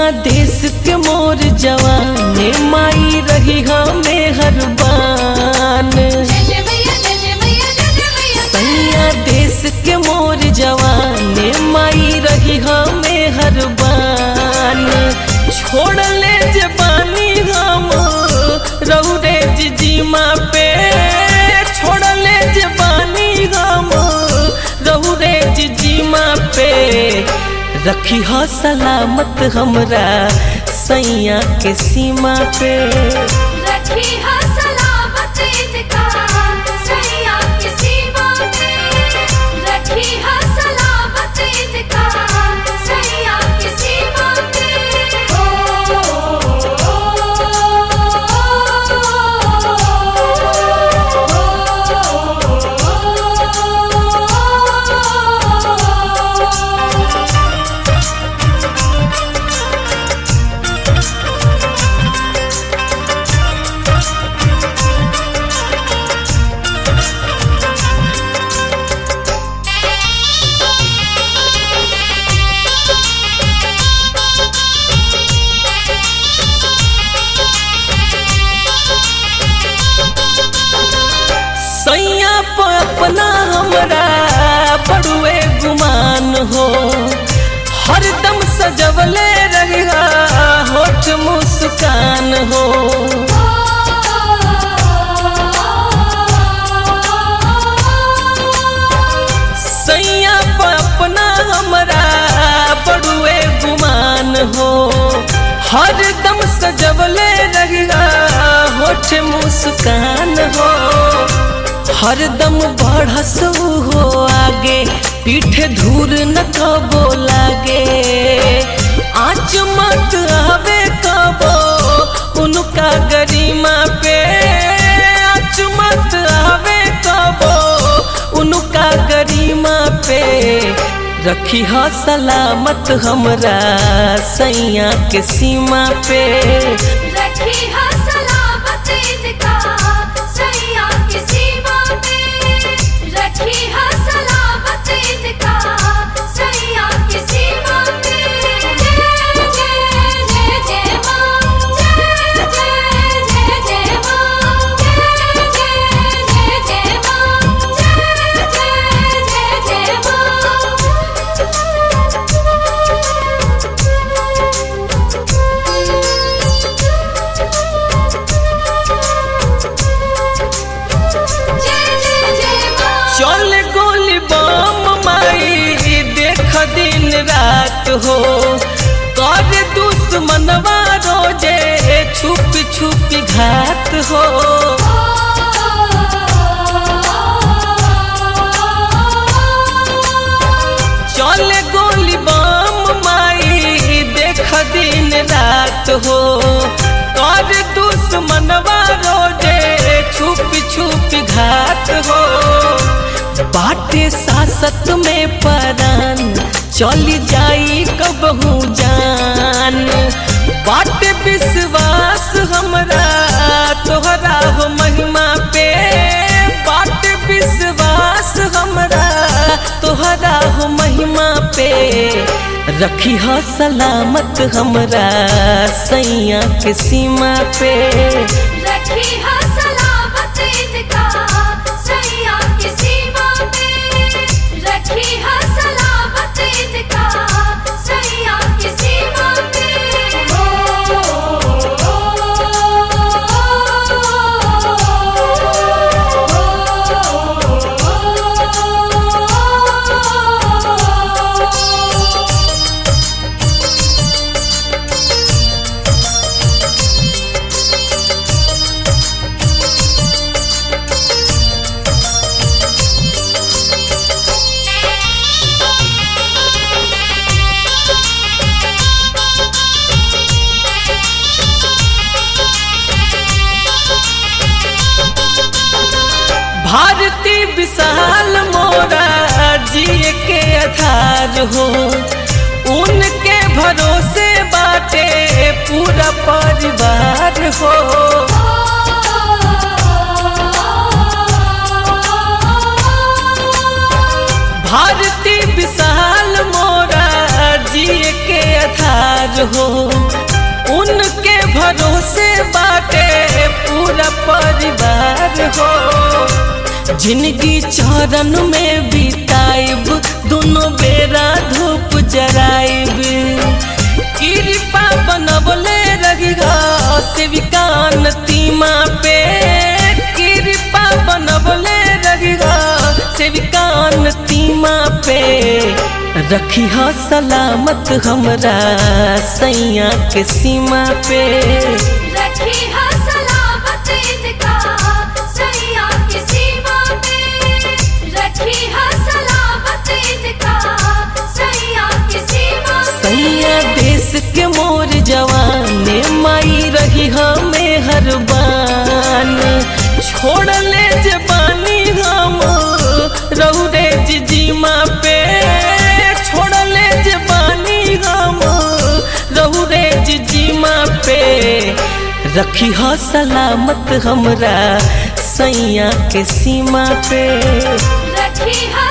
देश के मोर जवाने माई रही हमें हर बान। सैया देश के मोर जवाने माई रही हमें हर बान। छोड़ ले जबानी हम रौरे जिजीमा पे, छोड़ ले जबानी हम रौरे जिजीमा पे। रखी हो सलामत हमरा सैया के सीमा पे। रखी हो सलामत इनका सैया के सीमा पे। रखी हो सलामत इनका सैया के सीमा पे। सैया पर अपना हमरा बड़ुए गुमान हो। हरदम सजवले रहेगा होठ मुस्कान हो। सैया पर अपना हमरा बड़ुए गुमान हो। हरदम सजवले रहेगा होठ मुस्कान हो। हरदम बढ़स हो आगे पीठ धूर न कबो लागे। आँच मत आवे कबो उनका गरिमा पे। आँच मत आवे कबो उनका गरिमा पे। रखी हो सलामत हमरा सैया के सीमा पे। रखी हो सलामत इनका सैया के सीमा पे। रखी हो सलामत इनका सैया के सीमा पे। जय जय जय जय मां, जय जय जय जय मां, जय जय जय जय मां, जय जय जय जय मां। चल गोली बम माई देख दिन रात हो। कर दुश्मनवा रोजे छुप छुप घात हो। चल गोली बम माई देख दिन रात हो। कर दुश्मनवा रोजे छुप छुप घात हो। बाटे सासत में परान चली जाई कबहू जान। बाटे विश्वास हमरा तोहरा हो महिमा पे। बाटे विश्वास हमरा तोहरा हो महिमा पे। रखी हो सलामत हमरा सैया के सीमा पे। रखी हो सलामत इनका सैया के सीमा पे। रखी हो सलामत इनका सैया के सीमा पे। भारती विशाल मोरा जिए के आधार हो। उनके भरोसे बाटे पूरा परिवार हो। भारती विशाल मोरा जिए के आधार हो। भरोसे बाटे पूरा परिवार हो। जिंदगी चरण में बिताइब दोनों बेरा धूप जराइब। कृपा बनवले रहिगा सेविकान तीमा पे। कृपा बनवले रहिगा सेविकान तीमा पे। रखी हो सलामत हमरा सैया के सीमा पे। रखी है सलामत इनका सैया की सीमा पे। रखी है सलामत इनका सैया की सीमा पे। सैया देश के मोर जवान माई रही हमें हर बान। छोड़ ले जबानी हम रहुरे जीमा पे। छोड़ ले जबानी हम रहुरे जीमा पे। रखी हो सलामत हमरा सैया के सीमा पे। रखी है